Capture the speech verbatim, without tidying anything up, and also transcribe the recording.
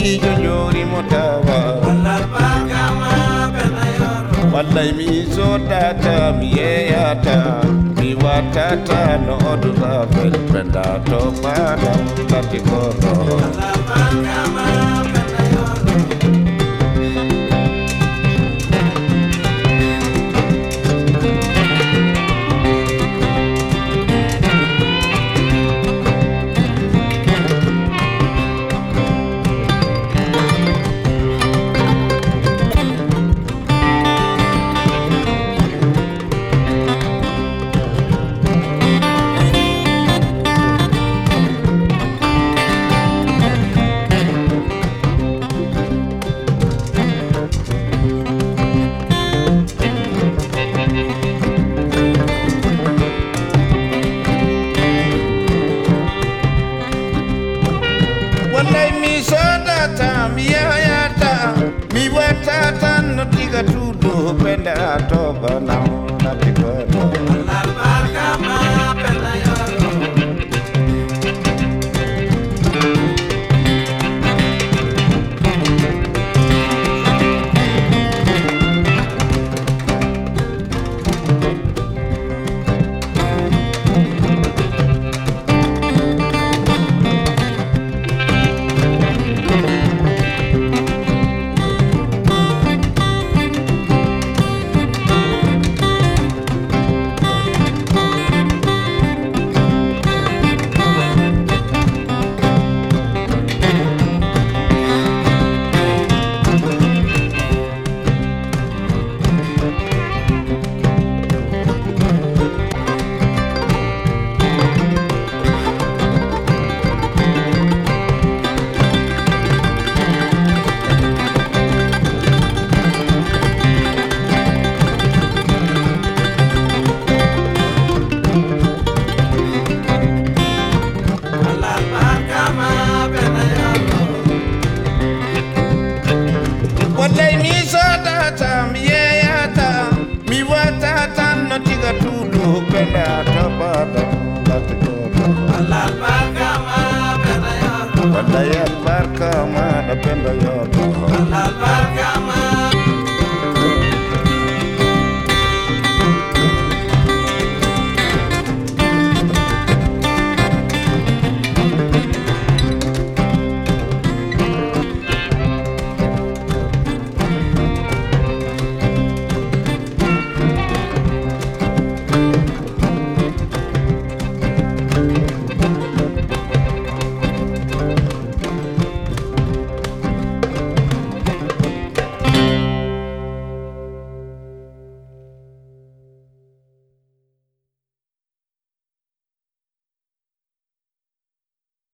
mi jonjori motawa Wallahi mi sodata mi yeyata mi watata no oduga fel penda to pada tati kono Wallahi mi sodata mi yeyata mi watata no diga tudo penda to bana na tikono Allah barka ma penda yoro Wallahi mi sodata mi yeyata mi watata no diga tudo penda to bada tati kono Allah barka ma penda yoro Wallahi barka ma penda yoro